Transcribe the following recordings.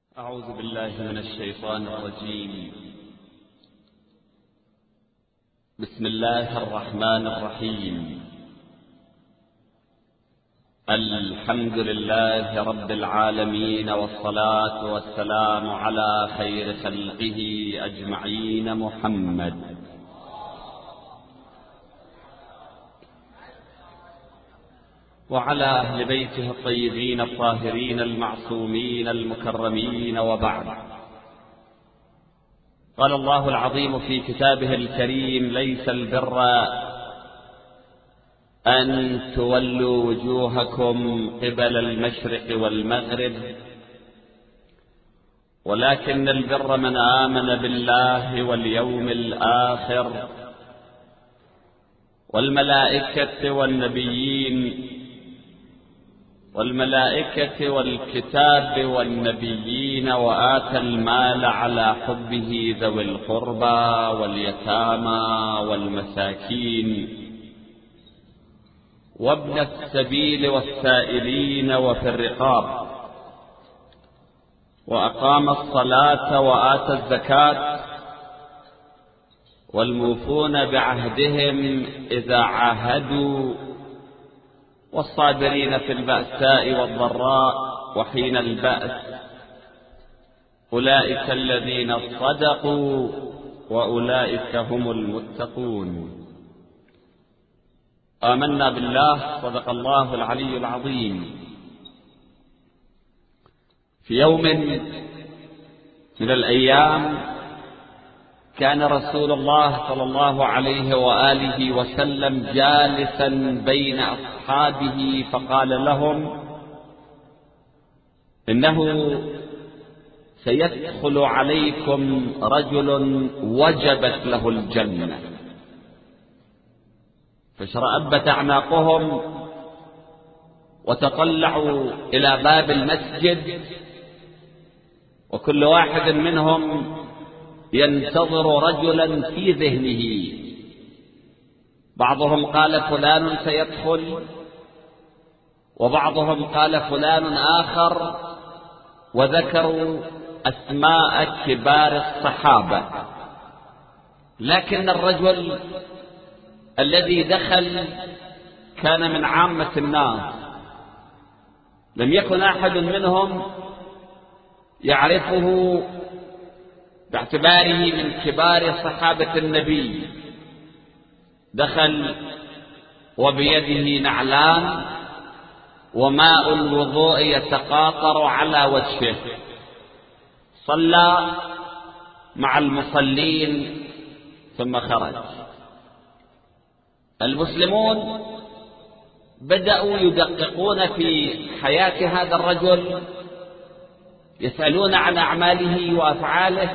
أعوذ بالله من الشيطان الرجيم. بسم الله الرحمن الرحيم. الحمد لله رب العالمين، والصلاة والسلام على خير خلقه أجمعين محمد وعلى أهل بيته الطيبين الطاهرين المعصومين المكرمين، وبعد. قال الله العظيم في كتابه الكريم: ليس البر أن تولوا وجوهكم قبل المشرق والمغرب، ولكن البر من آمن بالله واليوم الآخر والملائكة والكتاب والنبيين، وآتى المال على حبه ذوي القربى واليتامى والمساكين وابن السبيل والسائلين وفي الرقاب، وأقام الصلاة وآتى الزكاة، والموفون بعهدهم إذا عاهدوا، والصابرين في البأساء والضراء وحين البأس، أولئك الذين صدقوا وأولئك هم المتقون. آمنا بالله، صدق الله العلي العظيم. في يوم من الأيام كان رسول الله صلى الله عليه وآله وسلم جالسا بين أصحابه، فقال لهم: إنه سيدخل عليكم رجل وجبت له الجنة. فاشرأبت أعناقهم وتطلعوا إلى باب المسجد، وكل واحد منهم ينتظر رجلا في ذهنه. بعضهم قال فلان سيدخل، وبعضهم قال فلان آخر، وذكروا أسماء كبار الصحابة. لكن الرجل الذي دخل كان من عامة الناس، لم يكن أحد منهم يعرفه باعتباره من كبار صحابة النبي. دخل وبيده نعلان وماء الوضوء يتقاطر على وجهه، صلى مع المصلين ثم خرج. المسلمون بدأوا يدققون في حياة هذا الرجل، يسألون عن أعماله وأفعاله،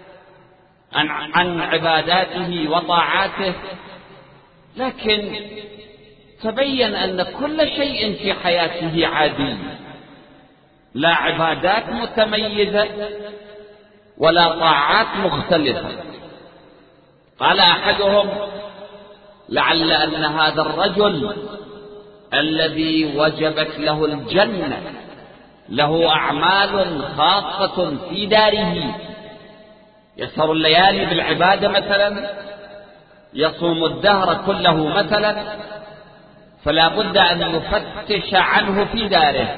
عن عباداته وطاعاته، لكن تبين أن كل شيء في حياته عادي، لا عبادات متميزة ولا طاعات مختلفة. قال أحدهم: لعل أن هذا الرجل الذي وجبت له الجنة له أعمال خاصة في داره، يسهر الليالي بالعبادة مثلا، يصوم الدهر كله مثلا، فلا بد أن يفتش عنه في داره.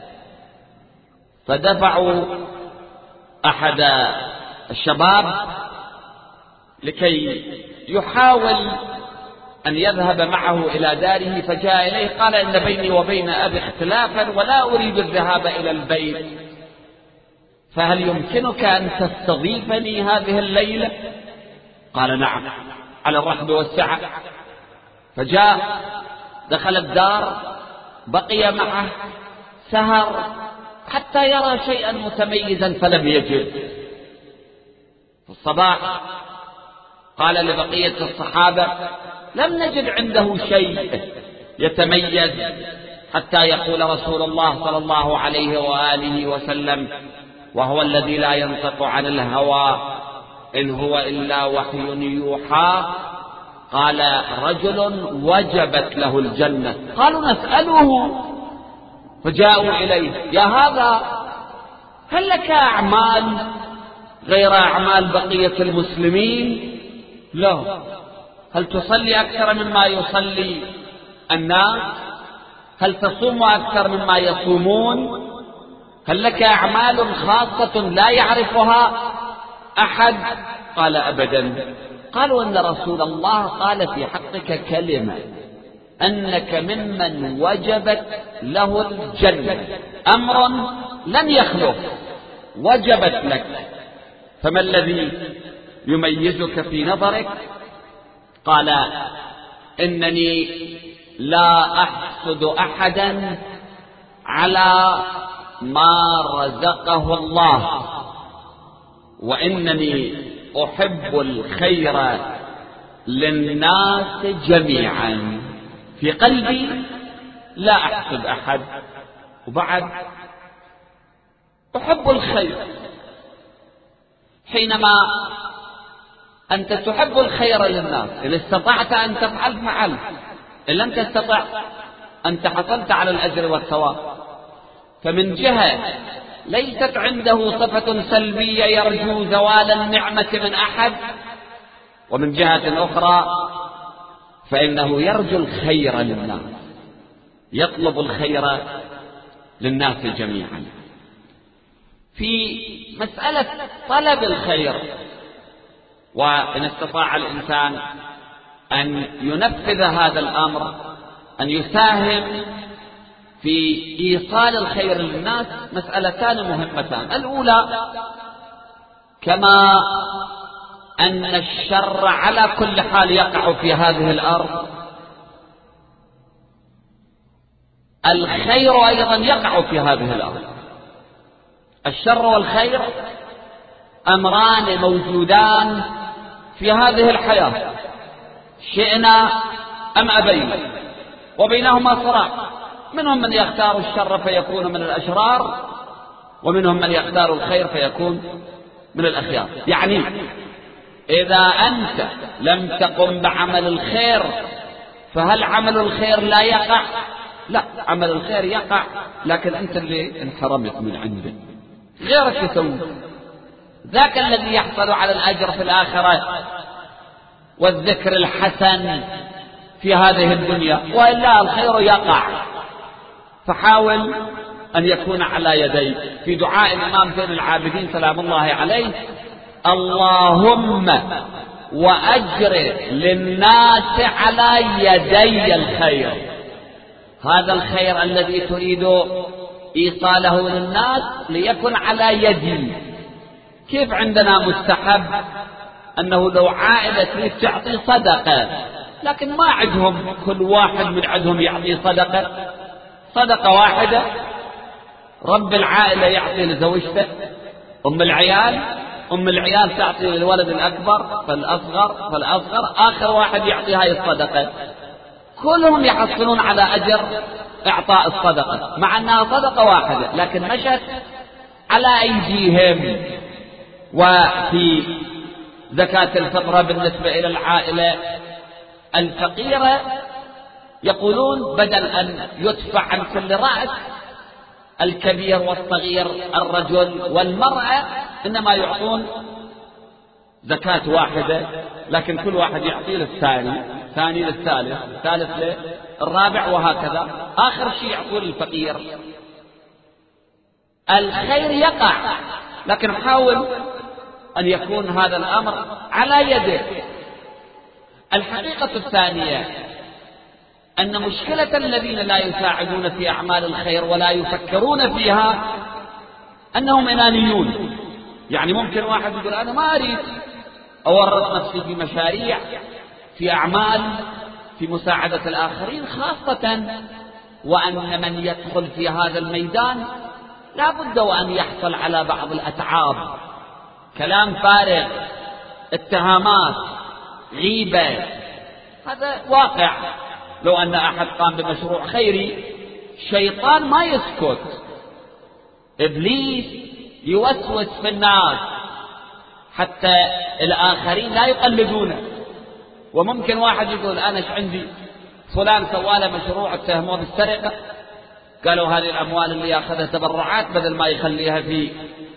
فدفعوا أحد الشباب لكي يحاول أن يذهب معه إلى داره، فجاء إليه قال: إن بيني وبين أبي اختلافا ولا أريد الذهاب إلى البيت، فهل يمكنك أن تستضيفني هذه الليلة؟ قال: نعم، على الرحب والسعة. فجاء، دخل الدار، بقي معه، سهر حتى يرى شيئا متميزا فلم يجد. في الصباح قال لبقية الصحابة: لم نجد عنده شيء يتميز حتى يقول رسول الله صلى الله عليه وآله وسلم: وهو الذي لا ينطق عن الهوى إن هو إلا وحي يوحى. قال: رجل وجبت له الجنة. قالوا: نسأله. فجاءوا إليه: يا هذا، هل لك أعمال غير أعمال بقية المسلمين؟ لا. هل تصلي أكثر مما يصلي الناس؟ هل تصوم أكثر مما يصومون؟ هل لك أعمال خاصة لا يعرفها أحد؟ قال أبدا. قالوا أن رسول الله قال في حقك كلمة، أنك ممن وجبت له الجنة، أمر لن يخلف، وجبت لك. فما الذي يميزك في نظرك؟ قال إنني لا أحسد أحدا على ما رزقه الله، وإنني أحب الخير للناس جميعا. في قلبي لا أحسد أحد، وبعد أحب الخير. حينما أنت تحب الخير للناس، إن استطعت أن تفعل فعل، إن لم تستطع أنت حصلت على الأجر والثواب. فمن جهة ليست عنده صفة سلبية يرجو زوال النعمة من أحد، ومن جهة أخرى فإنه يرجو الخير للناس، يطلب الخير للناس جميعا. في مسألة طلب الخير، وإن استطاع الإنسان أن ينفذ هذا الأمر، أن يساهم في إيصال الخير للناس، مسألتان مهمتان. الأولى، كما أن الشر على كل حال يقع في هذه الأرض، الخير أيضا يقع في هذه الأرض. الشر والخير أمران موجودان في هذه الحياة، شئنا أم أبينا، وبينهما صراع. منهم من يختار الشر فيكون من الأشرار، ومنهم من يختار الخير فيكون من الأخيار. يعني إذا أنت لم تقم بعمل الخير فهل عمل الخير لا يقع؟ لا، عمل الخير يقع، لكن أنت اللي انحرمت من عنده، غيرك يسوي. ذاك الذي يحصل على الأجر في الآخرة والذكر الحسن في هذه الدنيا، وإلا الخير يقع. فحاول أن يكون على يديك. في دعاء الإمام زين العابدين سلام الله عليه: اللهم وأجر للناس على يدي الخير. هذا الخير الذي تريد إيصاله للناس ليكن على يدي. كيف عندنا مستحب أنه لو عائلة تريد تعطي صدقة، لكن ما عندهم كل واحد من عندهم يعطي صدقة واحدة، رب العائلة يعطي لزوجته، أم العيال تعطي للولد الأكبر، فالأصغر آخر واحد يعطي هاي الصدقة. كلهم يحصلون على أجر إعطاء الصدقة، مع أنها صدقة واحدة، لكن مشت على أيديهم. وفي زكاة الفطرة بالنسبة إلى العائلة الفقيرة يقولون بدل أن يدفع عن كل رأس الكبير والصغير الرجل والمرأة، إنما يعطون زكاة واحدة، لكن كل واحد يعطي للثاني، ثاني للثالث، ثالث للرابع، وهكذا. آخر شيء يعطون للفقير. الخير يقع، لكن حاول أن يكون هذا الأمر على يدك. الحقيقة الثانية أن مشكلة الذين لا يساعدون في أعمال الخير ولا يفكرون فيها أنهم أنانيون. يعني ممكن واحد يقول أنا ما أريد أورط نفسي في مشاريع، في أعمال، في مساعدة الآخرين، خاصة وأن من يدخل في هذا الميدان لا بد وأن يحصل على بعض الأتعاب، كلام فارغ، اتهامات، غيبة. هذا واقع. لو أن أحد قام بمشروع خيري، شيطان ما يسكت، إبليس يوسوس في الناس حتى الآخرين لا يقلدونه. وممكن واحد يقول أنا إيش عندي، فلان سواله مشروع اتهموه بالسرقة، قالوا هذه الأموال اللي يأخذها تبرعات بدل ما يخليها في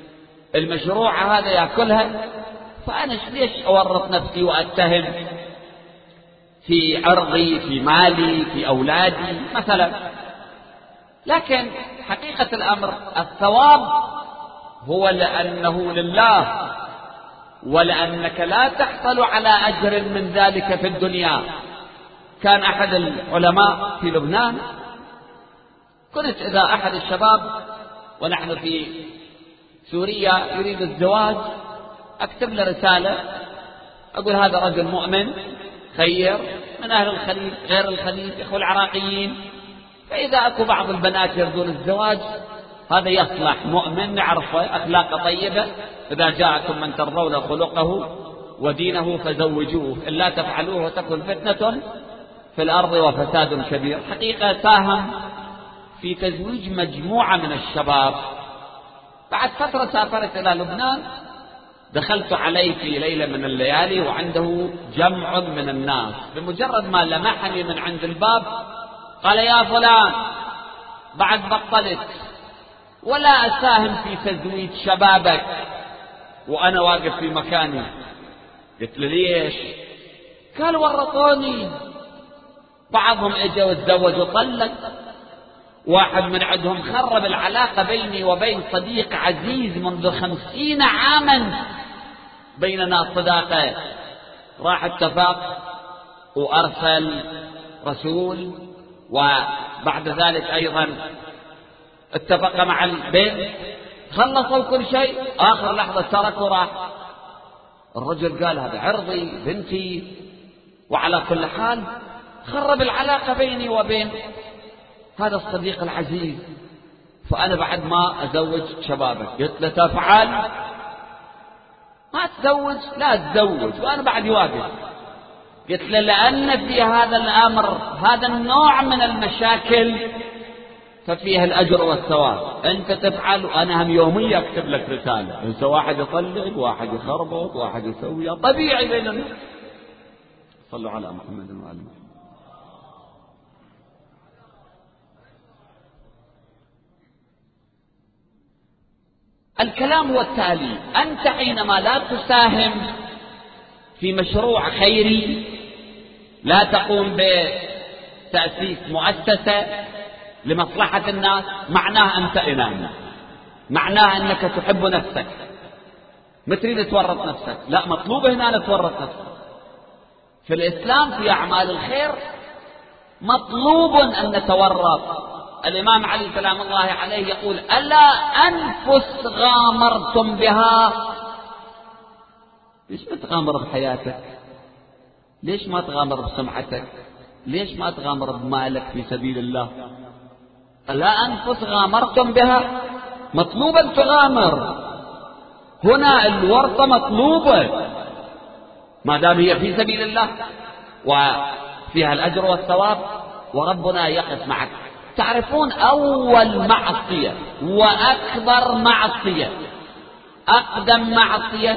المشروع هذا يأكلها، فأنا ليش أورط نفسي وأتهم في عرضي، في مالي، في أولادي مثلا؟ لكن حقيقة الأمر الثواب هو لأنه لله، ولأنك لا تحصل على أجر من ذلك في الدنيا. كان أحد العلماء في لبنان، كنت إذا أحد الشباب ونحن في سوريا يريد الزواج أكتب له رسالة أقول هذا رجل مؤمن خير من أهل الخليج غير الخليج إخوة العراقيين، فإذا أكو بعض البنات يريدون الزواج هذا يصلح مؤمن نعرفه أخلاقه طيبة، إذا جاءكم من ترضون خلقه ودينه فزوجوه إلا تفعلوه وتكن فتنة في الأرض وفساد كبير. حقيقة ساهم في تزويج مجموعة من الشباب. بعد فترة سافرت إلى لبنان، دخلت عليه في ليلة من الليالي وعنده جمع من الناس، بمجرد ما لمحني من عند الباب قال يا فلان بعد بطلت ولا أساهم في تزويج شبابك وأنا واقف في مكاني. قلت له ليش؟ قال ورطوني، بعضهم اجا وتزوج وطلق، واحد من عندهم خرب العلاقة بيني وبين صديق عزيز منذ 50 عاما بيننا صداقة، راح اتفق وأرسل رسول، وبعد ذلك أيضا اتفق مع البنت، خلصوا كل شيء، آخر لحظة ترك وراح. الرجل قال هذا عرضي بنتي، وعلى كل حال خرب العلاقة بيني وبين هذا الصديق العزيز، فأنا بعد ما أزوج شبابك. قلت له تفعل ما تزوج لا تزوج، وأنا بعد واقف. قلت له لأن في هذا الأمر هذا النوع من المشاكل ففيها الأجر والثواب، أنت تفعل وأنا هم يوميا أكتب لك رسالة، إنت واحد يطلق واحد يخربط واحد يسوي، طبيعي بين الناس. صلوا على محمد وآل محمد. الكلام هو التالي: أنت حينما لا تساهم في مشروع خيري، لا تقوم بتأسيس مؤسسة لمصلحة الناس، معناه أنت إناني، معناه أنك تحب نفسك، ما تريد تورط نفسك. لا، مطلوب هنا أن تورط نفسك. في الإسلام في أعمال الخير مطلوب أن نتورط. الإمام علي سلام الله عليه يقول ألا أنفس غامرتم بها. ليش ما تغامر بحياتك؟ ليش ما تغامر بسمعتك؟ ليش ما تغامر بمالك في سبيل الله؟ ألا أنفس غامرتم بها، مطلوب أن تغامر. هنا الورطة مطلوبة ما دام هي في سبيل الله وفيها الأجر والثواب، وربنا يقف معك. تعرفون أول معصية وأكبر معصية، أقدم معصية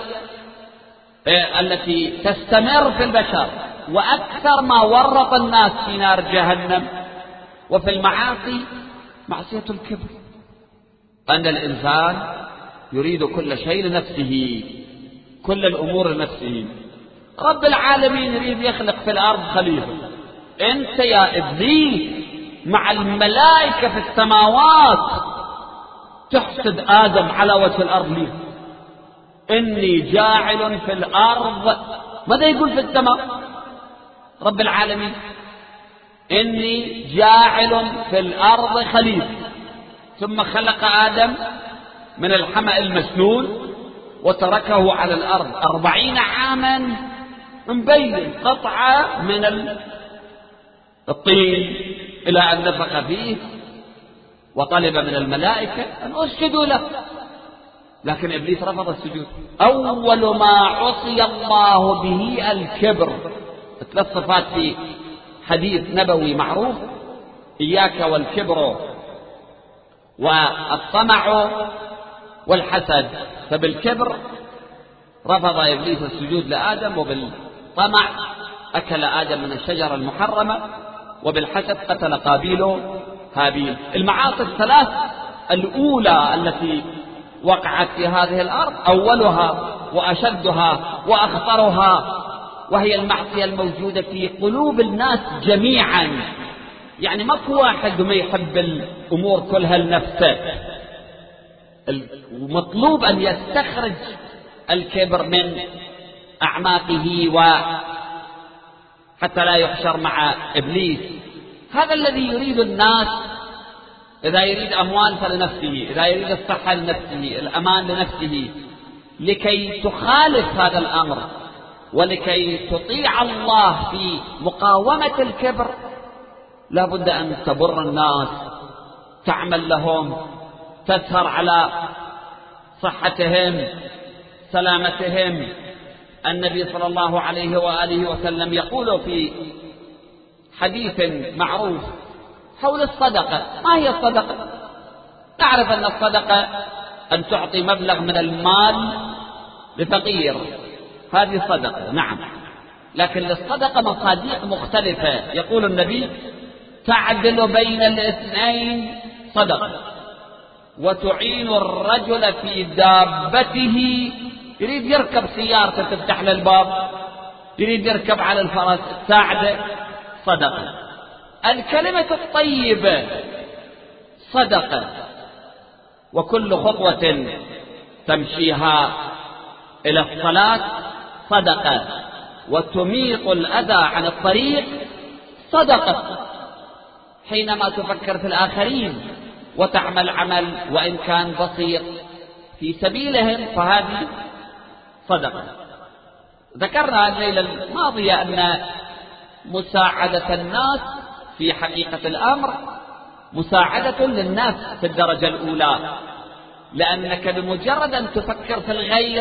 التي تستمر في البشر وأكثر ما ورط الناس في نار جهنم وفي المعاصي، معصية الكبر. أن الإنسان يريد كل شيء لنفسه، كل الأمور لنفسه. رب العالمين يريد يخلق في الأرض خليفة، أنت يا إبليس مع الملائكة في السماوات تحسد آدم على وجه الأرض ليه؟ إني جاعل في الأرض، ماذا يقول في السماء رب العالمين؟ إني جاعل في الأرض خليفة. ثم خلق آدم من الحمأ المسنون وتركه على الأرض 40 عاما، مبين قطعة من الطين إلى أن نفخ فيه وطلب من الملائكة أن أسجدوا له، لكن إبليس رفض السجود. أول ما عصي الله به الكبر. 3 صفات في حديث نبوي معروف: إياك والكبر والطمع والحسد. فبالكبر رفض إبليس السجود لآدم، وبالطمع أكل آدم من الشجرة المحرمة، وبالحسد قتل قابيل هابيل. المعاصي الثلاث الأولى التي وقعت في هذه الأرض أولها وأشدها وأخطرها، وهي المعصية الموجودة في قلوب الناس جميعا. يعني ماكو واحد ما يحب الأمور كلها لنفسه، ومطلوب أن يستخرج الكبر من أعماقه حتى لا يحشر مع إبليس. هذا الذي يريد الناس، إذا يريد أموال فلنفسه، إذا يريد الصحة لنفسه، الأمان لنفسه. لكي تخالف هذا الأمر ولكي تطيع الله في مقاومة الكبر لا بد أن تبر الناس، تعمل لهم، تسهر على صحتهم، سلامتهم. النبي صلى الله عليه وآله وسلم يقول في حديث معروف حول الصدقة: ما هي الصدقة؟ نعرف أن الصدقة أن تعطي مبلغ من المال لفقير، هذه صدقة، نعم. لكن للصدقة مصادق مختلفة. يقول النبي: تعدل بين الاثنين صدقة، وتعين الرجل في دابته، يريد يركب سيارته تفتح له الباب، يريد يركب على الفرس تساعده، صدقة. الكلمة الطيبة صدقة، وكل خطوة تمشيها إلى الصلاة صدقة، وتميط الأذى عن الطريق صدقة. حينما تفكر في الآخرين وتعمل عمل وإن كان بسيط في سبيلهم فهذه صدقة. ذكرنا الليلة الماضية أن مساعدة الناس في حقيقة الأمر مساعدة للنفس في الدرجة الأولى، لأنك بمجرد أن تفكر في الغير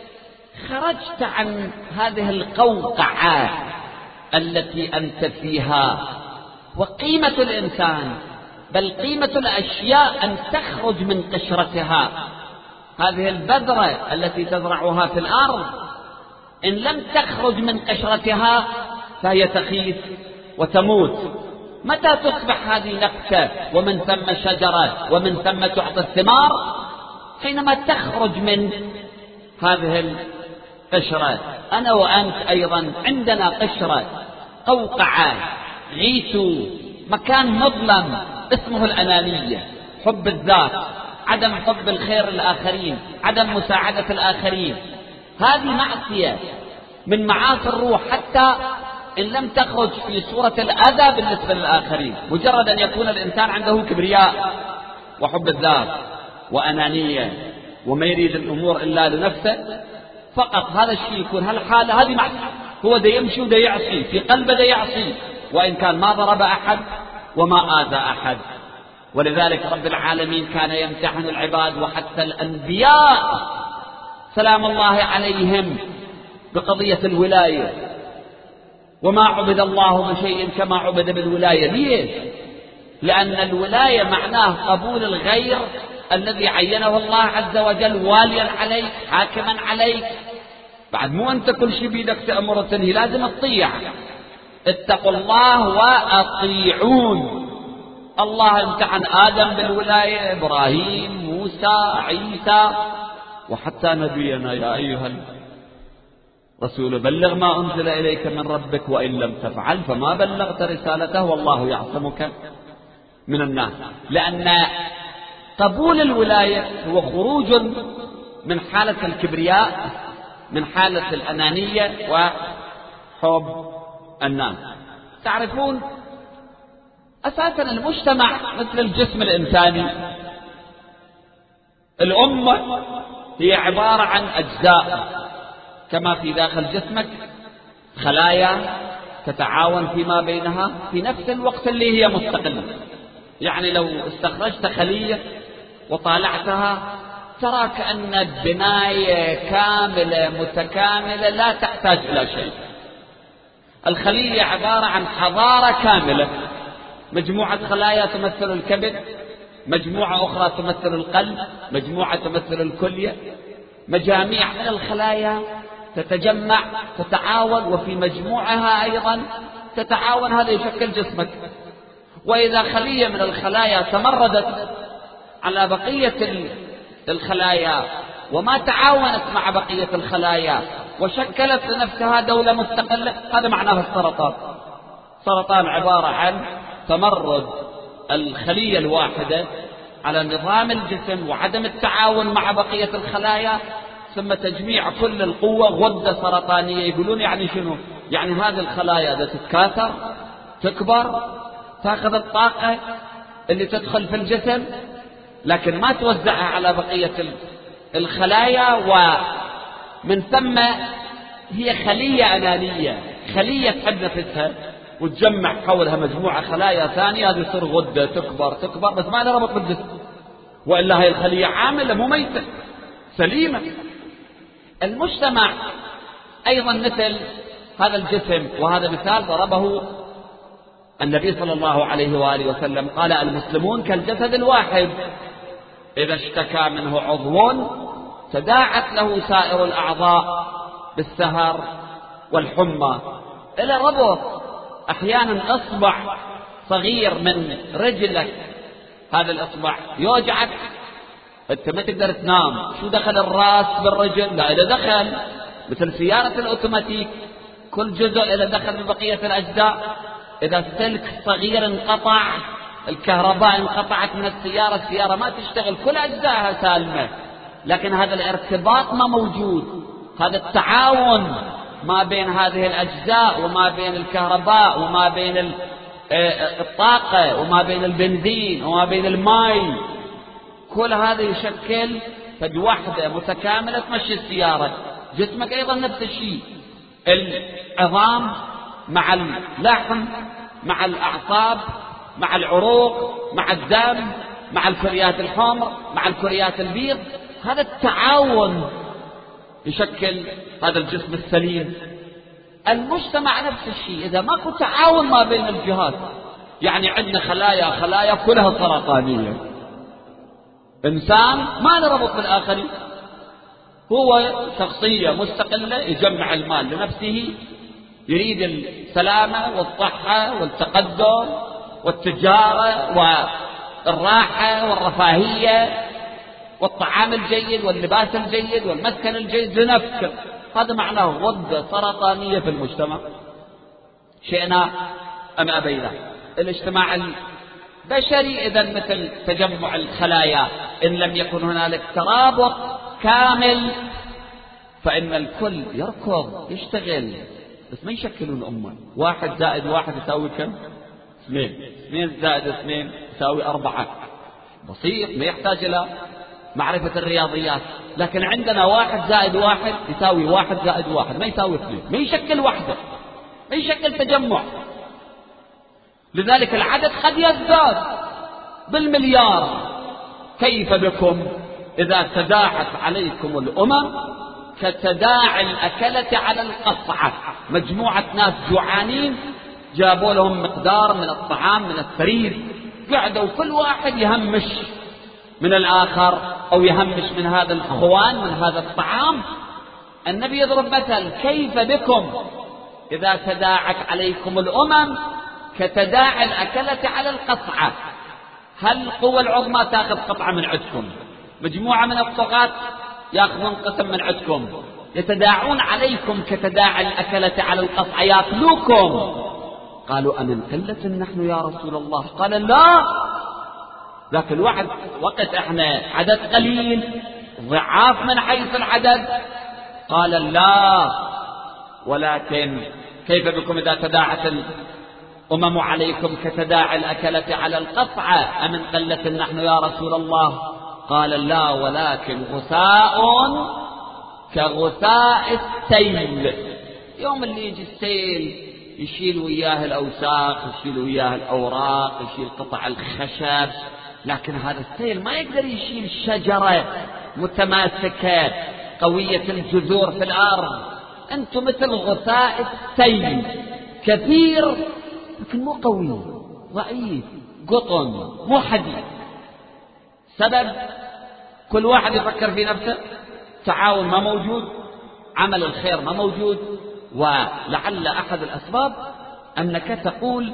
خرجت عن هذه القوقعة التي أنت فيها. وقيمة الإنسان، بل قيمة الأشياء أن تخرج من قشرتها. هذه البذرة التي تزرعها في الأرض إن لم تخرج من قشرتها فهي تخيس وتموت. متى تصبح هذه نبتة ومن ثم شجرة ومن ثم تعطي الثمار؟ حينما تخرج من هذه القشرة. أنا وأنت أيضا عندنا قشرة، قوقعة، غيث، مكان مظلم اسمه الأنانية، حب الذات، عدم حب الخير للآخرين، عدم مساعدة الآخرين. هذه معصية من معاصي الروح، حتى إن لم تخرج في صورة الأذى بالنسبة للآخرين. مجرد أن يكون الإنسان عنده كبرياء وحب الذات وأنانية وما يريد الأمور إلا لنفسه فقط، هذا الشيء يكون هالحالة هذه معصية. هو دا يمشي ودا يعصي، في قلبه دا يعصي، وإن كان ما ضرب أحد وما آذى أحد. ولذلك رب العالمين كان يمتحن العباد وحتى الأنبياء سلام الله عليهم بقضية الولاية. وما عبد الله بشيء كما عبد بالولاية. ليش؟ لأن الولاية معناه قبول الغير الذي عينه الله عز وجل واليا عليك، حاكما عليك. بعد مو أنت كل شيء بيدك تأمر وتنهي، لازم تطيع. اتقوا الله وأطيعون. الله امتحن آدم بالولاية، إبراهيم، موسى، عيسى، وحتى نبينا: يا أيها الرسول بلغ ما أنزل إليك من ربك وإن لم تفعل فما بلغت رسالته والله يعصمك من الناس. لأن قبول الولاية هو خروج من حالة الكبرياء، من حالة الأنانية وحب الناس. تعرفون أساسا المجتمع مثل الجسم الإنساني، الأمة هي عبارة عن أجزاء، كما في داخل جسمك خلايا تتعاون فيما بينها في نفس الوقت اللي هي مستقلة. يعني لو استخرجت خلية وطالعتها ترى كأن البناية كاملة متكاملة لا تحتاج إلى شيء. الخلية عبارة عن حضارة كاملة، مجموعة خلايا تمثل الكبد، مجموعة أخرى تمثل القلب، مجموعة تمثل الكلية، مجاميع من الخلايا تتجمع تتعاون وفي مجموعها أيضا تتعاون، هذا يشكل جسمك. وإذا خلية من الخلايا تمردت على بقية الخلايا وما تعاونت مع بقية الخلايا وشكلت لنفسها دولة مستقلة، هذا معناه السرطان. السرطان عبارة عن تمرد الخلية الواحدة على نظام الجسم وعدم التعاون مع بقية الخلايا، ثم تجميع كل القوة غدة سرطانية. يقولون يعني شنو؟ يعني هذه الخلايا إذا تتكاثر تكبر تأخذ الطاقة اللي تدخل في الجسم، لكن ما توزعها على بقية الخلايا، ومن ثم هي خلية أنانية، خلية تحب نفسها وتجمع حولها مجموعة خلايا ثانية، هذه تصير غدة تكبر بس ما لها ربط بالجسم، وإلا هي الخلية عاملة مو ميتة سليمة. المجتمع أيضا مثل هذا الجسم، وهذا مثال ضربه النبي صلى الله عليه وآله وسلم، قال المسلمون كالجسد الواحد إذا اشتكى منه عضو تداعت له سائر الأعضاء بالسهر والحمى. إلى ربط أحيانا إصبع صغير من رجلك، هذا الإصبع يوجعك أنت ما تقدر تنام، شو دخل الرأس بالرجل؟ لا، إذا دخل مثل سيارة الأوتوماتيك كل جزء إذا دخل ببقية الأجزاء. إذا سلك صغير انقطع، الكهرباء انقطعت من السيارة ما تشتغل، كل أجزائها سالمة، لكن هذا الارتباط ما موجود، هذا التعاون ما بين هذه الأجزاء وما بين الكهرباء وما بين الطاقة وما بين البنزين وما بين الماء، كل هذا يشكل فد واحدة متكاملة تمشي السيارة. جسمك أيضا نفس الشيء، العظام مع اللحم مع الأعصاب مع العروق مع الدم مع الكريات الحمر مع الكريات البيض، هذا التعاون يشكل هذا الجسم السليم. المجتمع نفس الشيء، إذا ماكو تعاون ما بين الجهات، يعني عندنا خلايا كلها سرطانية، إنسان ما له ربط بالآخرين، هو شخصية مستقلة يجمع المال لنفسه، يريد السلامة والصحة والتقدم والتجارة والراحة والرفاهية والطعام الجيد واللباس الجيد والمسكن الجيد لنفسه، هذا معناه غدة سرطانية في المجتمع، شئنا أم أبينا. الاجتماع البشري إذا مثل تجمع الخلايا، إن لم يكن هنالك ترابط كامل فإن الكل يركض يشتغل بس ما يشكلون أمة. 1 زائد 1 يساوي كم؟ 2. 2 زائد 2 يساوي 4. بسيط، ما يحتاج إلى معرفة الرياضيات. لكن عندنا 1 زائد 1 يساوي 1 زائد 1 ما يساوي 2، ما يشكل وحدة، ما يشكل تجمع. لذلك العدد قد يزداد بالمليار. كيف بكم إذا تداعت عليكم الأمم كتداعي الأكلة على القصعة؟ مجموعة ناس جوعانين جابوا لهم مقدار من الطعام من الثريد، قعدوا كل واحد يهمش من الآخر أو يهمش من هذا الخوان من هذا الطعام. النبي يضرب مثل: كيف بكم إذا تداعت عليكم الأمم كتداعي الأكلة على القصعة؟ هل القوة العظمى تأخذ قطعة من عندكم، مجموعة من الطغاة يأخذون قسم من عندكم، يتداعون عليكم كتداعي الأكلة على القصعة يأكلوكم. قالوا: أمن قلة نحن يا رسول الله؟ قال: لا، ذاك الوقت احنا عدد قليل ضعاف من حيث العدد. قال: لا، ولكن كيف بكم إذا تداعت الأمم عليكم كتداعي الأكلة على القصعة؟ أمن قلة نحن يا رسول الله؟ قال: لا، ولكن غثاء كغثاء السيل. يوم اللي يجي السيل يشيل وياه الأوساخ، يشيل وياه الأوراق، يشيل قطع الخشب، لكن هذا السيل ما يقدر يشيل شجرة متماسكة قوية الجذور في الأرض. أنتم مثل غثاء السيل، كثير لكن مو قوي، ضعيف، قطن، مو حديد. سبب كل واحد يفكر في نفسه، تعاون ما موجود، عمل الخير ما موجود. ولعل أحد الأسباب أنك تقول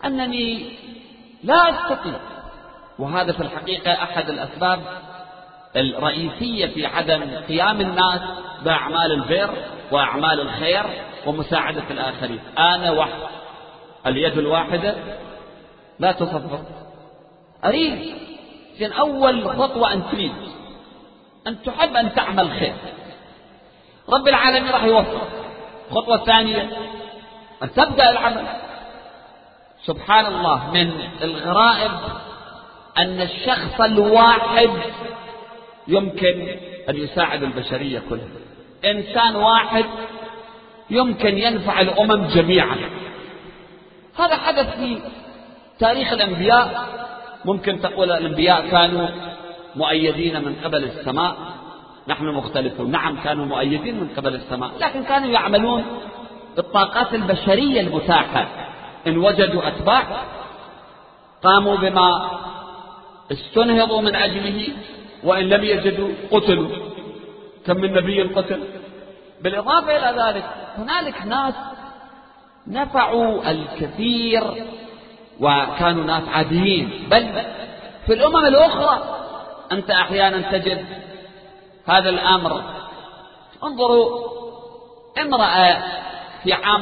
أنني لا أستطيع، وهذا في الحقيقة أحد الأسباب الرئيسية في عدم قيام الناس بأعمال البر وأعمال الخير ومساعدة الآخرين. أنا وحد، اليد الواحدة لا تصفر. أريد إن أول خطوة أن تريد أن تحب أن تعمل خير، رب العالمين راح يوفقك. الخطوة الثانية أن تبدأ العمل. سبحان الله، من الغرائب أن الشخص الواحد يمكن أن يساعد البشرية كلها. إنسان واحد يمكن ينفع الأمم جميعا. هذا حدث في تاريخ الأنبياء. ممكن تقول الأنبياء كانوا مؤيدين من قبل السماء، نحن مختلفون. نعم كانوا مؤيدين من قبل السماء، لكن كانوا يعملون بالطاقات البشرية المتاحة. إن وجدوا أتباع قاموا بما استنهضوا من أجله، وإن لم يجدوا قتلوا. كم من نبي قتل. بالإضافة إلى ذلك هنالك ناس نفعوا الكثير وكانوا ناس عاديين. بل في الأمم الأخرى أنت أحيانا تجد هذا الأمر. انظروا، امرأة في عام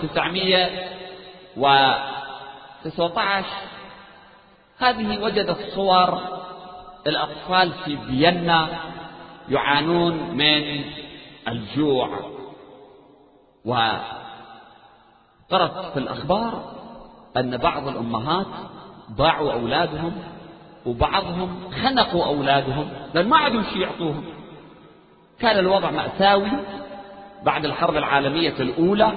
1919 هذه وجدت صور الأطفال في فيينا يعانون من الجوع، وقرأت في الأخبار أن بعض الأمهات باعوا أولادهم، وبعضهم خنقوا أولادهم لأن ما عندهم شيء يعطوهم. كان الوضع مأساوي بعد الحرب العالمية الأولى،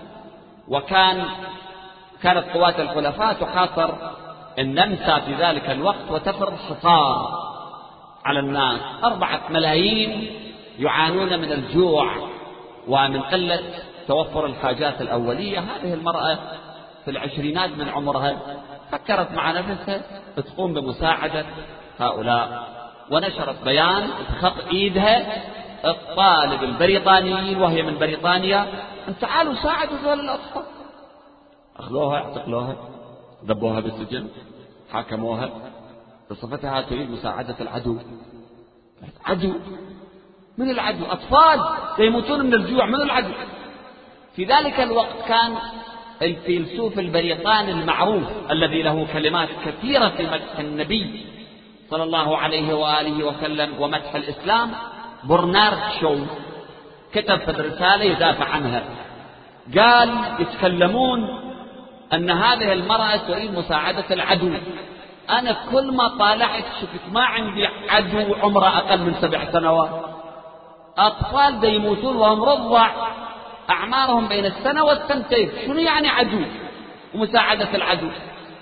كانت قوات الحلفاء تحاصر النمسا في ذلك الوقت وتفرض حصار على الناس. 4 ملايين يعانون من الجوع ومن قلة توفر الحاجات الأولية. هذه المرأة في العشرينات من عمرها فكرت مع نفسها تقوم بمساعدة هؤلاء، ونشرت بيان بخط إيدها الطالب البريطانيين وهي من بريطانيا أن تعالوا ساعدوا ذول الأطفال. أخذوها، اعتقلوها، ذبوها بالسجن، حاكموها بصفتها تريد مساعدة العدو. عدو؟ من العدو؟ أطفال يموتون من الجوع، من العدو؟ في ذلك الوقت كان الفيلسوف البريطاني المعروف الذي له كلمات كثيرة في مدح النبي صلى الله عليه وآله وسلم ومدح الإسلام، برنارد شو، كتب في الرسالة يدافع عنها. قال يتكلمون أن هذه المرأة تريد مساعدة العدو. أنا كل ما طالعت شفت ما عندي عدو عمره أقل من 7 سنوات. أطفال يموتون وهم رضع أعمارهم بين 1 و2. شنو يعني عدو ومساعدة العدو؟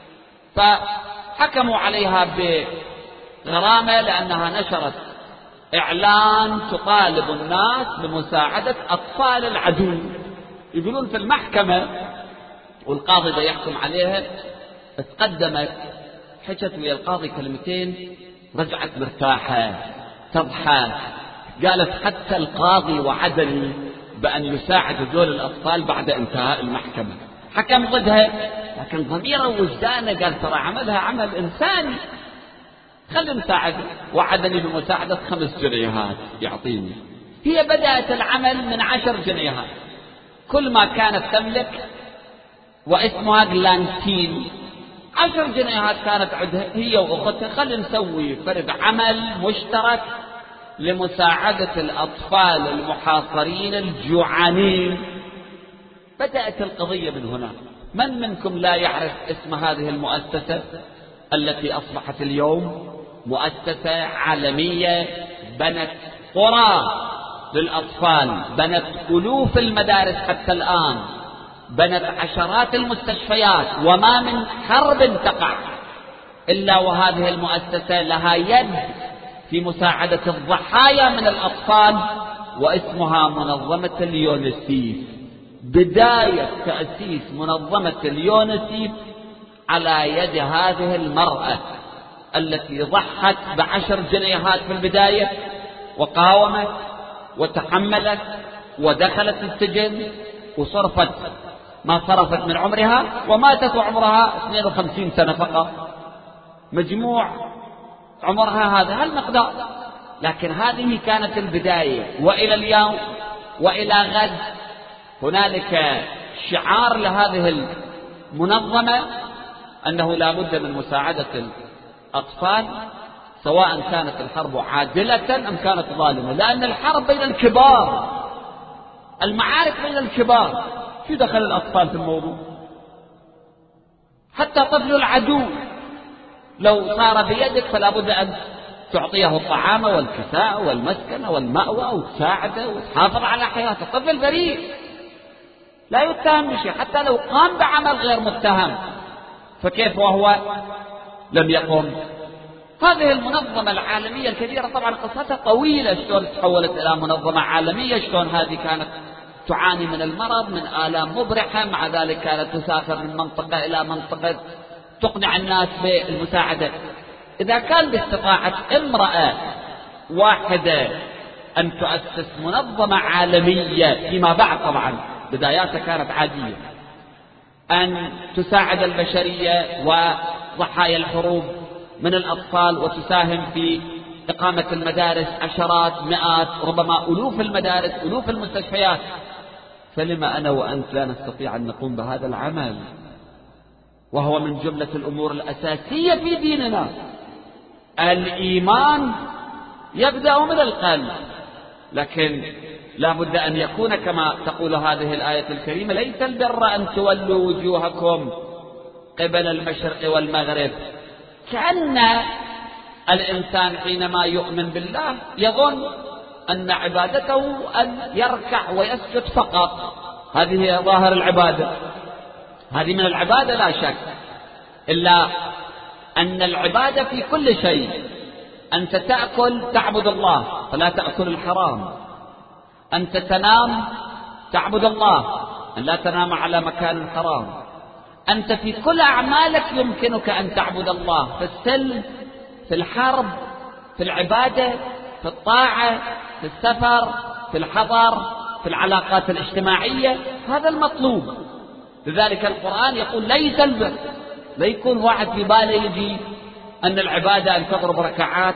فحكموا عليها بغرامة لأنها نشرت إعلان تطالب الناس بمساعدة أطفال العدو. يقولون في المحكمة والقاضي ده يحكم عليها تقدمت حكت ويا القاضي كلمتين، رجعت مرتاحة تضحك. قالت حتى القاضي وعدني بأن يساعد ذول الأطفال بعد انتهاء المحكمة. حكم ضدها لكن ضميره ووجدانه قال ترى عملها عمل إنساني، خلي نساعده. وعدني بمساعدة 5 جنيهات يعطيني. هي بدأت العمل من 10 جنيهات كل ما كانت تملك، واسمها جلانتين. 10 جنيهات كانت عندها هي وأختها. خلي نسوي فرد عمل مشترك لمساعدة الأطفال المحاصرين الجوعانين. بدأت القضية من هنا. من منكم لا يعرف اسم هذه المؤسسة التي أصبحت اليوم مؤسسة عالمية، بنت قرى للأطفال، بنت ألوف المدارس حتى الآن، بنت عشرات المستشفيات، وما من حرب تقع إلا وهذه المؤسسة لها يد في مساعدة الضحايا من الأطفال، واسمها منظمة اليونيسيف. بداية تأسيس منظمة اليونيسيف على يد هذه المرأة التي ضحت ب10 جنيهات في البداية، وقاومت وتحملت ودخلت السجن وصرفت ما صرفت من عمرها، وماتت وعمرها 52 سنة فقط. مجموع عمرها هذا المقدار. لكن هذه كانت البداية، وإلى اليوم وإلى غد هنالك شعار لهذه المنظمة أنه لا بد من مساعدة الأطفال، سواء كانت الحرب عادلة أم كانت ظالمة، لأن الحرب بين الكبار، المعارك بين الكبار، شو دخل الأطفال في الموضوع؟ حتى طفل العدو لو صار بيدك فلا بد أن تعطيه الطعام والكساء والمسكن والمأوى وتساعده وتحافظ على حياته. طفل بريء لا يتهم بشيء، حتى لو قام بعمل غير متهم، فكيف وهو لم يقم؟ هذه المنظمة العالمية الكبيرة طبعا قصتها طويلة، شلون تحولت إلى منظمة عالمية، شلون هذه كانت تعاني من المرض، من آلام مبرحة، مع ذلك كانت تسافر من منطقة إلى منطقة تقنع الناس بالمساعدة. إذا كان باستطاعة امرأة واحدة أن تؤسس منظمة عالمية فيما بعد، طبعا بداياتها كانت عادية، أن تساعد البشرية وضحايا الحروب من الأطفال، وتساهم في إقامة المدارس، عشرات مئات ربما ألوف المدارس، ألوف المستشفيات، فلما أنا وأنت لا نستطيع أن نقوم بهذا العمل؟ وهو من جملة الأمور الأساسية في ديننا. الإيمان يبدأ من القلب، لكن لا بد أن يكون كما تقول هذه الآية الكريمة: ليس البر أن تولوا وجوهكم قبل المشرق والمغرب. كأن الإنسان حينما يؤمن بالله يظن أن عبادته أن يركع ويسجد فقط، هذه هي ظاهر العبادة، هذه من العبادة لا شك، إلا أن العبادة في كل شيء. أنت تأكل تعبد الله فلا تأكل الحرام، أنت تنام تعبد الله أن لا تنام على مكان حرام، أنت في كل أعمالك يمكنك أن تعبد الله، في السلم، في الحرب، في العبادة، في الطاعة، في السفر، في الحضر، في العلاقات الاجتماعية، هذا المطلوب. لذلك القرآن يقول: ليس البر. لا يكون واحد في باله يجي أن العبادة أن تضرب ركعات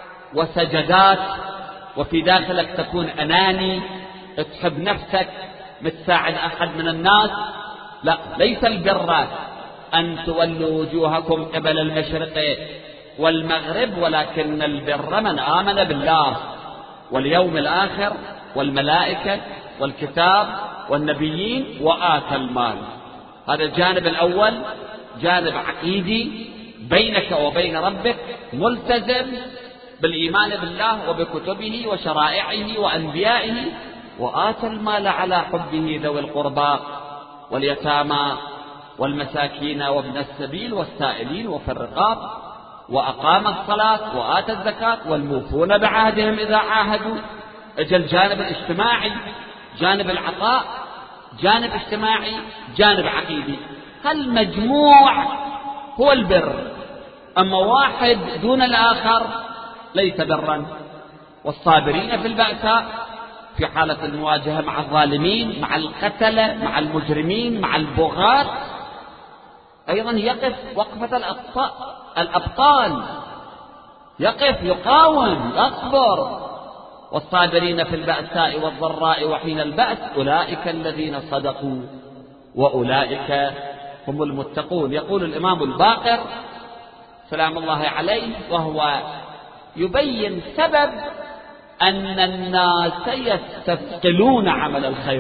وسجدات وفي داخلك تكون أناني، تحب نفسك، متساعد أحد من الناس. لا، ليس البر أن تولوا وجوهكم قبل المشرق والمغرب، ولكن البر من آمن بالله واليوم الآخر والملائكة والكتاب والنبيين وآتى المال. هذا الجانب الأول، جانب عقيدي بينك وبين ربك، ملتزم بالإيمان بالله وبكتبه وشرائعه وأنبيائه. وآتى المال على حبه ذوي القربى واليتامى والمساكين وابن السبيل والسائلين وفي الرقاب، وأقام الصلاة وآتى الزكاة والموفون بعهدهم إذا عاهدوا. أجل الجانب الاجتماعي، جانب العطاء، جانب اجتماعي، جانب عقيدي. المجموع هو البر، أما واحد دون الآخر ليس برا. والصابرين في البأساء، في حالة المواجهة مع الظالمين، مع القتلة، مع المجرمين، مع البغاة، أيضا يقف وقفة الأبطال، يقف يقاوم يصبر. والصابرين في البأساء والضراء وحين البأس أولئك الذين صدقوا وأولئك هم المتقون. يقول الإمام الباقر سلام الله عليه وهو يبين سبب أن الناس يستثقلون عمل الخير.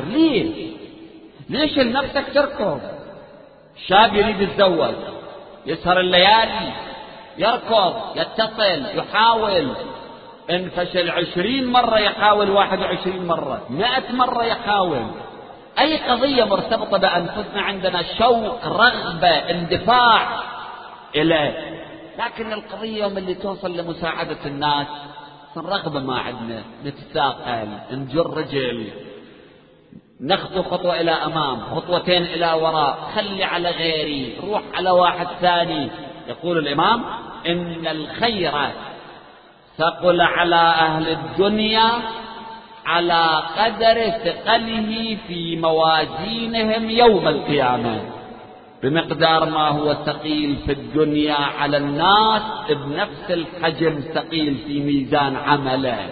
ليش لنفسك تركض؟ شاب يريد يتزوج، يسهر الليالي، يركض، يتصل، يحاول، إن فشل 20 مرة يحاول، 21 مرة، 100 مرة يحاول. أي قضية مرتبطة بأنفسنا عندنا شوق، رغبة، اندفاع إليه، لكن القضية يوم اللي توصل لمساعدة الناس الرغبة ما عندنا، نتثاقل، نجر رجل، نخطو خطوة إلى أمام، خطوتين إلى وراء، خلي على غيري، روح على واحد ثاني. يقول الإمام: إن الخير ثقل على أهل الدنيا على قدر ثقله في موازينهم يوم القيامة. بمقدار ما هو ثقيل في الدنيا على الناس بنفس الحجم ثقيل في ميزان عمله.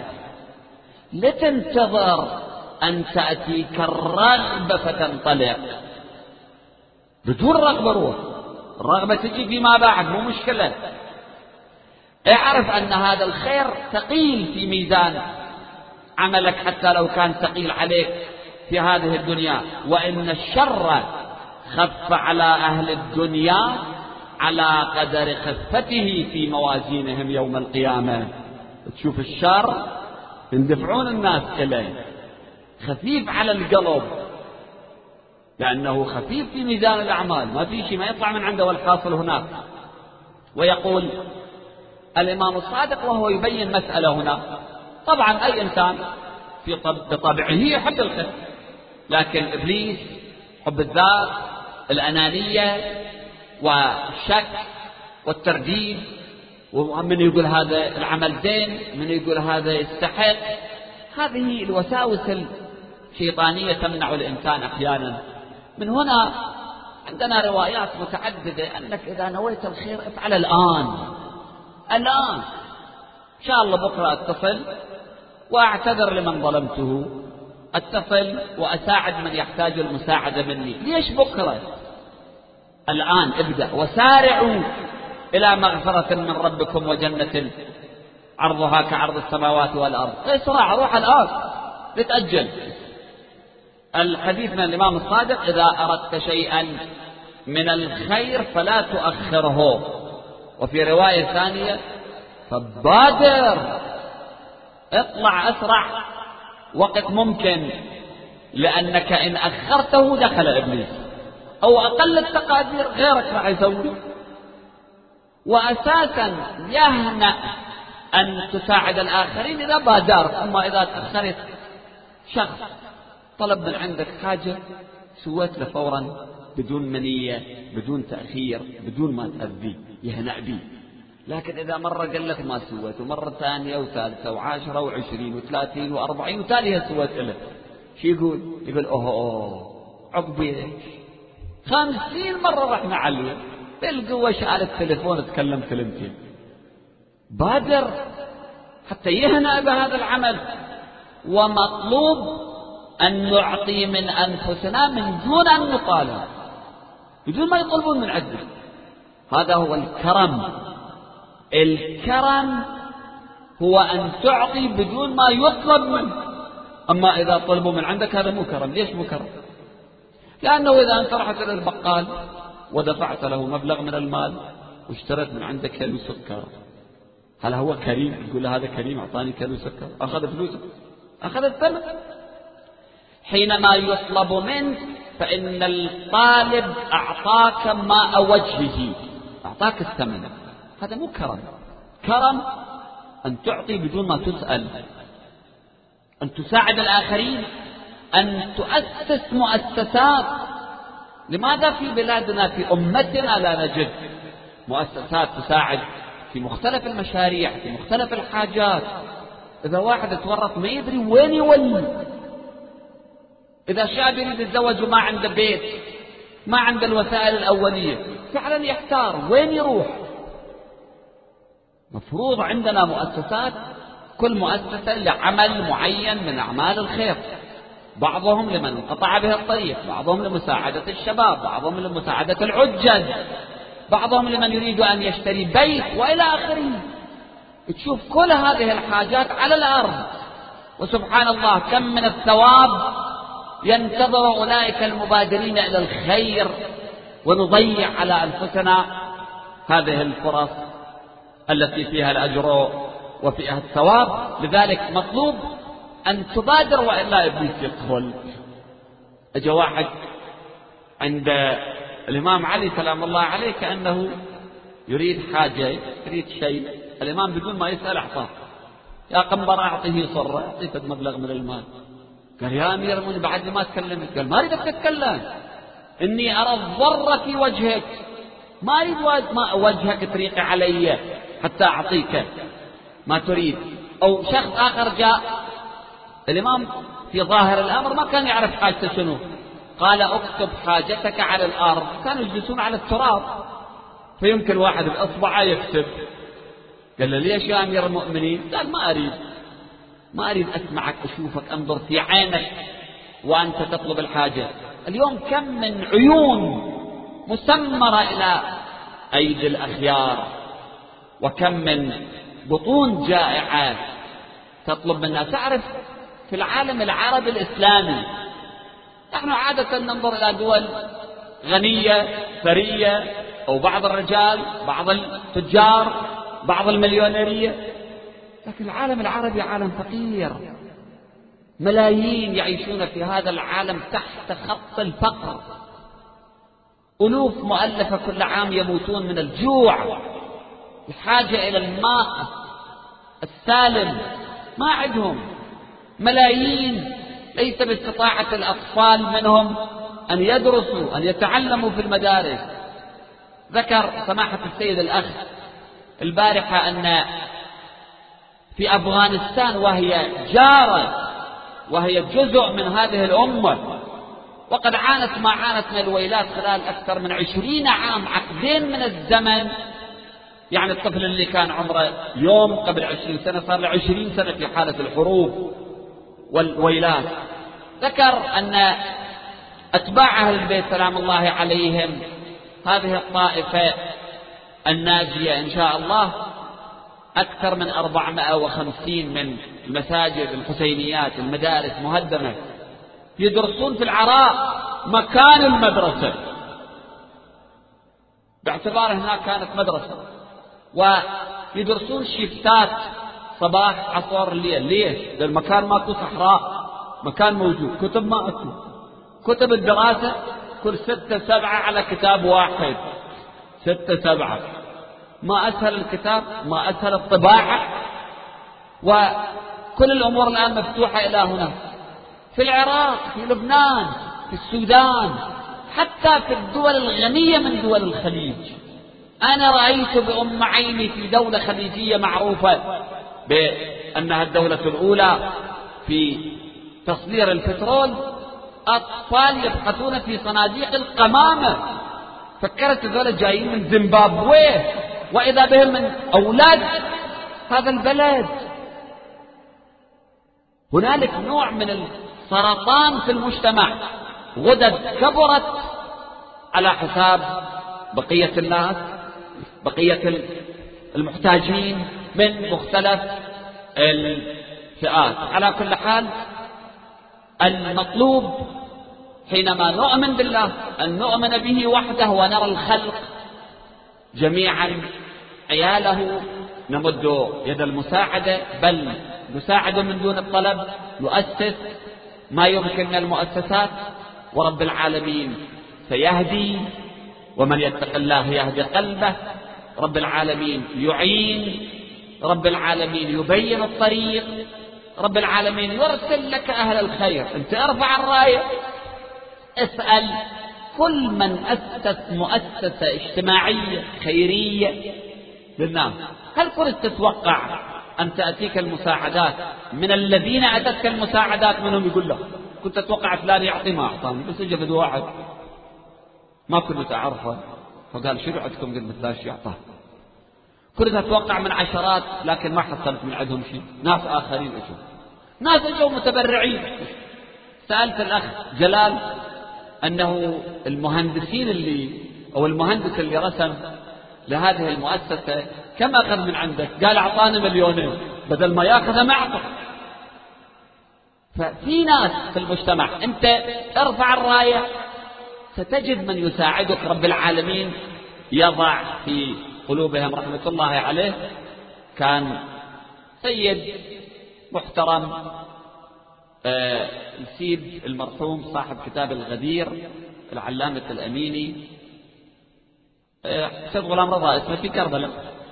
لتنتظر أن تأتيك الرغبة فتنطلق. بدون رغبة روح، الرغبة تجي فيما بعد مو مشكلة. اعرف أن هذا الخير ثقيل في ميزان عملك حتى لو كان ثقيل عليك في هذه الدنيا، وإن الشر خف على أهل الدنيا على قدر خفته في موازينهم يوم القيامة. تشوف الشر يندفعون الناس إليه، خفيف على القلب لأنه خفيف في ميزان الأعمال، ما في شيء ما يطلع من عنده والحاصل هناك. ويقول الإمام الصادق وهو يبين مسألة هنا، طبعا أي إنسان بطبعه يحب الخير، لكن إبليس حب الذات، الأنانية والشك والترديد، ومن يقول هذا العمل زين، من يقول هذا يستحق. هذه الوساوس الشيطانية تمنع الإنسان أحيانا. من هنا عندنا روايات متعددة أنك إذا نويت الخير افعل الآن. إن شاء الله بكرة أتصل وأعتذر لمن ظلمته، أتصل وأساعد من يحتاج المساعدة مني. ليش بكرة؟ الآن ابدأ، وسارعوا إلى مغفرة من ربكم وجنة عرضها كعرض السماوات والأرض. اسرع، روح الآن، تتأجل. الحديث من الإمام الصادق إذا أردت شيئا من الخير فلا تؤخره. وفي رواية ثانية فبادر، اطلع أسرع وقت ممكن، لأنك إن أخرته دخل إبليس، أو أقل التقادير غيرك راح يسوي. وأساسا يهنأ أن تساعد الآخرين إذا بادرت، أما إذا تأخرت، شخص طلب من عندك حاجة سويت له فورا بدون منية، بدون تأخير، بدون ما تأذيه، يهنأ بي. لكن إذا مرة قال لك ما سويت، ومرة ثانية وثالثة وعاشرة وعشرين وثلاثين وأربعين وتاليها سويت له، شو يقول؟ يقول أوه عقبي 50 مرة رحنا عليه بالقوة، شعل التليفون تكلم كلمتين. بادر حتى يهنأ بهذا العمل. ومطلوب أن نعطي من أنفسنا من دون أن نطالب، بدون ما يطلبون من عندنا. هذا هو الكرم. الكرم هو أن تعطي بدون ما يطلب منك. أما إذا طلبوا من عندك هذا مو كرم. ليش مو كرم؟ لأنه إذا أنت رحت إلى البقال ودفعت له مبلغ من المال واشتريت من عندك كيلو سكر، هل هو كريم؟ تقول له هذا كريم أعطاني كيلو سكر؟ أخذ فلوسه، أخذ الثمن. حينما يطلب منك فإن الطالب أعطاك ماء وجهه، أعطاك الثمن. هذا مو كرم. كرم أن تعطي بدون ما تسأل، أن تساعد الآخرين، أن تؤسس مؤسسات. لماذا في بلادنا في أمتنا لا نجد مؤسسات تساعد في مختلف المشاريع، في مختلف الحاجات؟ إذا واحد يتورط ما يدري وين يولي. إذا شاب يريد يتزوج وما عنده بيت، ما عنده الوسائل الأولية، فعلا يحتار وين يروح. مفروض عندنا مؤسسات، كل مؤسسة لعمل معين من أعمال الخير، بعضهم لمن انقطع به الطريق، بعضهم لمساعدة الشباب، بعضهم لمساعدة العجز، بعضهم لمن يريد أن يشتري بيت، وإلى آخره. تشوف كل هذه الحاجات على الأرض، وسبحان الله كم من الثواب ينتظر أولئك المبادرين إلى الخير، ونضيع على أنفسنا هذه الفرص التي فيها الأجر وفيها الثواب. لذلك مطلوب أن تبادر وإلا إبليس يدخل. أجا واحد عند الإمام علي سلام الله عليه كأنه يريد حاجة، يريد شيء، الإمام بدون ما يسأل أعطاه. يا قنبر أعطيه صرة، أعطيك مبلغ من المال. قال يا أمير المؤمنين بعد ما تكلمت، قال ما أريدك تتكلم، إني أرى الضر في وجهك، ما أريد وجهك تريق علي حتى أعطيك ما تريد. أو شخص آخر جاء، الإمام في ظاهر الأمر ما كان يعرف حاجته شنو، قال اكتب حاجتك على الأرض، كانوا يجلسون على التراب، فيمكن واحد بأصبعه يكتب. قال له ليش يا أمير المؤمنين؟ قال ما أريد أسمعك، أشوفك، أنظر في عينك وأنت تطلب الحاجة. اليوم كم من عيون مسمرة إلى أيدي الأخيار، وكم من بطون جائعة تطلب منا. تعرف في العالم العربي الإسلامي نحن عادة ننظر إلى دول غنية ثرية، أو بعض الرجال، بعض التجار، بعض المليونيرية، لكن العالم العربي عالم فقير، ملايين يعيشون في هذا العالم تحت خط الفقر، ألوف مؤلفة كل عام يموتون من الجوع، بحاجة إلى الماء السالم، ما عندهم. ملايين ليس باستطاعة الأطفال منهم أن يدرسوا، أن يتعلموا في المدارس. ذكر سماحة السيد الأخ البارحة أن في أفغانستان، وهي جارة وهي جزء من هذه الأمة، وقد عانت ما عانت من الويلات خلال أكثر من 20 عام، عقدين من الزمن. يعني الطفل اللي كان عمره يوم قبل 20 سنة صار له 20 سنة في حالة الحروب والويلات. ذكر أن أتباع أهل البيت سلام الله عليهم، هذه الطائفة الناجية إن شاء الله، أكثر من 450 من المساجد، الحسينيات، المدارس مهدمة، يدرسون في العراء مكان المدرسة باعتبار هناك كانت مدرسة، ويدرسون شيفتات صباح عصر الليل. ليش؟ المكان ماكو صحراء، مكان موجود، كتب ما أكو، كتب الدراسة كل 6 7 على كتاب واحد، 6 7. ما أسهل الكتاب، ما أسهل الطباعة، وكل الأمور الآن مفتوحة إلى هنا، في العراق، في لبنان، في السودان، حتى في الدول الغنية من دول الخليج. أنا رأيت بأم عيني في دولة خليجية معروفة بأنها الدولة الأولى في تصدير البترول، أطفال يبحثون في صناديق القمامة، فكرت هذول جايين من زيمبابوي، وإذا بهم من أولاد هذا البلد. هنالك نوع من السرطان في المجتمع، غدد كبرت على حساب بقية الناس، بقية المحتاجين من مختلف الفئات. على كل حال، المطلوب حينما نؤمن بالله أن نؤمن به وحده، ونرى الخلق جميعا عياله، نمد يد المساعدة، بل نساعد من دون الطلب، نؤسس ما يمكن من المؤسسات، ورب العالمين سيهدي، ومن يتق الله يهدي قلبه، رب العالمين يعين، رب العالمين يبين الطريق، رب العالمين يرسل لك أهل الخير. أنت ارفع الراية، اسأل كل من أسس مؤسسة اجتماعية خيرية للناس، هل كنت تتوقع أن تأتيك المساعدات من الذين أتتك المساعدات منهم؟ يقول لك كنت أتوقع فلان يعطي، ما أعطاني، بس اجى بده واحد ما كنت أعرفه فقال شو عندكم؟ قلت لا شيء أعطاه. كنت أتوقع من عشرات، لكن ما حصلت من عندهم شيء. ناس آخرين أجوا، ناس أجوا متبرعين. سألت الأخ جلال أنه المهندسين أو المهندس اللي رسم لهذه المؤسسة كم أخذ من عندك؟ قال أعطاني 2,000,000، بدل ما يأخذ ما أعطى. ففي ناس في المجتمع، أنت ارفع الراية ستجد من يساعدك، رب العالمين يضع في قلوبهم رحمة الله عليه. كان سيد محترم السيد المرحوم صاحب كتاب الغدير، العلامة الأميني، سيد غلام رضا اسمه، في كربلاء،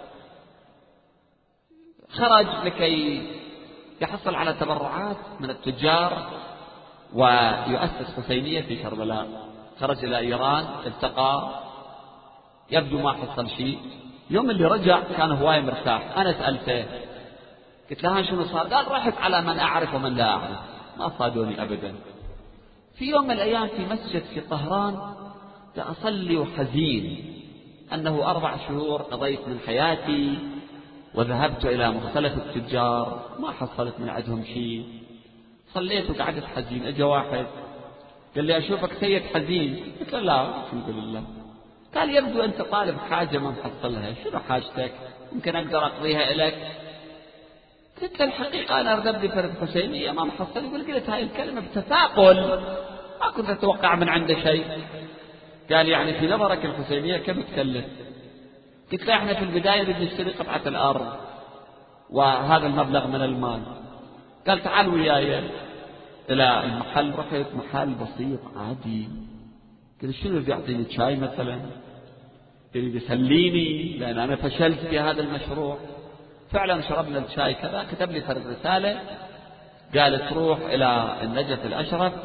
خرج لكي يحصل على تبرعات من التجار ويؤسس حسينية في كربلاء. خرج إلى إيران، التقى، يبدو ما حصل شيء. يوم اللي رجع كان هواي مرتاح. أنا سألته قلت له شنو صار؟ قال رحت على من أعرف ومن لا أعرف، ما صادوني أبدا. في يوم من الأيام في مسجد في طهران أصلي وحزين أنه 4 شهور قضيت من حياتي وذهبت إلى مختلف التجار ما حصلت من عندهم شيء. صليت وقعدت حزين. أجا واحد قال لي أشوفك سيد حزين. قلت له لا الحمد لله. قال يبدو أنت طالب حاجة ما محصلها. شنو حاجتك؟ يمكن أقدر أقضيها إليك. قلت له الحقيقة أنا أردت لي فرد حسينية ما محصل. يقول قلت هاي الكلمة بتثاقل ما كنت أتوقع من عنده شيء. قال يعني في نظرك الحسينية كم تكلف؟ قلت له احنا في البداية بدنا نشتري قطعة الأرض وهذا المبلغ من المال. قال تعال وياي إلى المحل. رحت محل بسيط عادي. قلت شنو بيعطيني شاي مثلا؟ يريد يسليني لأن أنا فشلت في هذا المشروع. فعلا شربنا الشاي كذا. كتب لي فرد رسالة قال تروح إلى النجف الأشرف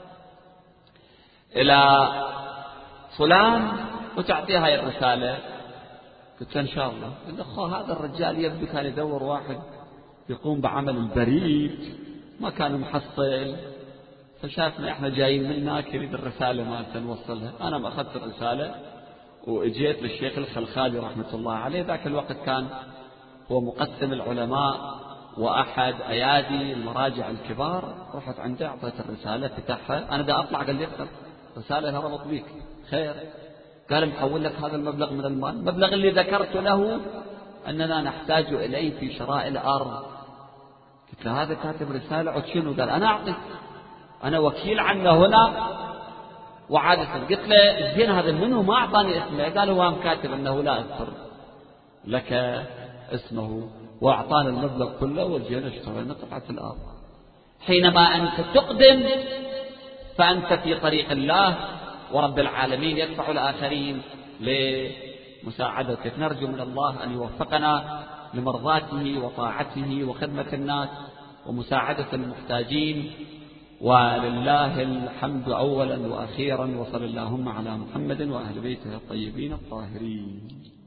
إلى فلان وتعطيه هاي الرسالة. قلت إن شاء الله. قلت أخو هذا الرجال يبدو كان يدور واحد يقوم بعمل البريد ما كان محصل فشافنا احنا جايين منك يريد الرسالة ما نوصلها. أنا ما أخذت الرسالة وإجيت للشيخ الخلخالي رحمة الله عليه. ذاك الوقت كان هو مقسم العلماء وأحد أيادي المراجع الكبار. رحت عنده أعطيت الرسالة فتحها. أنا دا أطلع قال لي اقرأ رسالة أنا ربط بيك خير. قال محول لك هذا المبلغ من المال. المبلغ اللي ذكرت له أننا نحتاج إليه في شراء الأرض. قلت له هذا كاتب رسالة عد شنو؟ قال أنا أعطيك أنا وكيل عنه هنا وعادة. قلت له زين هذا منه ما أعطاني اسمه؟ قال هو كاتب أنه لا أذكر لك اسمه وأعطانا المبلغ كله وجينا اشترينا قطعة الأرض. حينما أنت تقدم فأنت في طريق الله ورب العالمين يدفع الآخرين لمساعدتك. نرجو من الله أن يوفقنا لمرضاته وطاعته وخدمة الناس ومساعدة المحتاجين. ولله الحمد أولا وأخيرا وصلى اللهم على محمد وأهل بيته الطيبين الطاهرين.